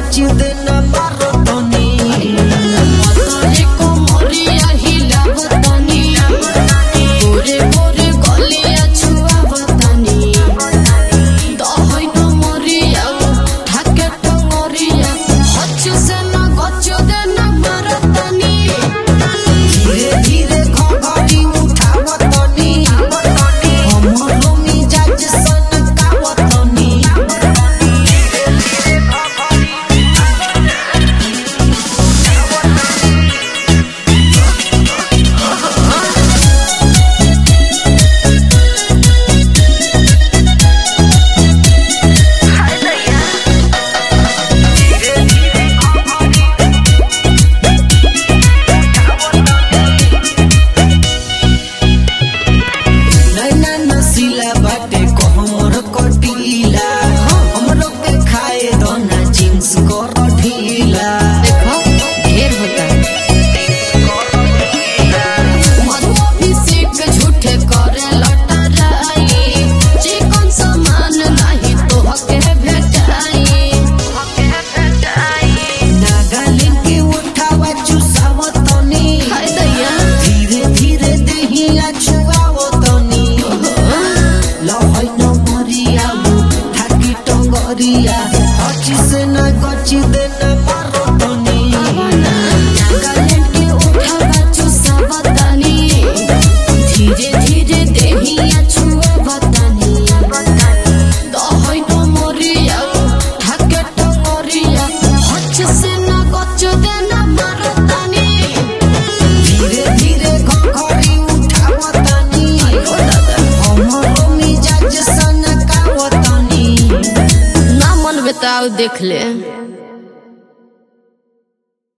गच देना मारो तनी मतरे को मोरिया हिलावतनी गोरे गोरे गलिया छुआवतनी दहै न मोरिया ठाके टंगरिया हच से न गच देना मारतनी धीरे धीरे घघरी उठावतनी हमरो मिजाज सनकावतनी नैना नसीला बाटे कहमर कटीला हमरो के खाए दोना जींस कर ढीला देखो ढेर होता मधुअभिषेक झूठे करे लटराई चिकन सामान नहीं तो हके भेटाई नागालैंड के उठावा चुसावतनी हाय दैया धीरे धीरे देहिया छुआवतनी लहै न मरिया ठाकी टंगरिया हची से न गची देना मारतनी नागालैंड के उठावा चुसावतनी धीरे धीरे देहिया छुआवतनी दहै न मरिया ठाके टंगरिया हच से न गच देना मारतनी धीरे धीरे घघरी उठावतनी हमरो मिजाज सनकावतनी ना मन बताओ देख ले।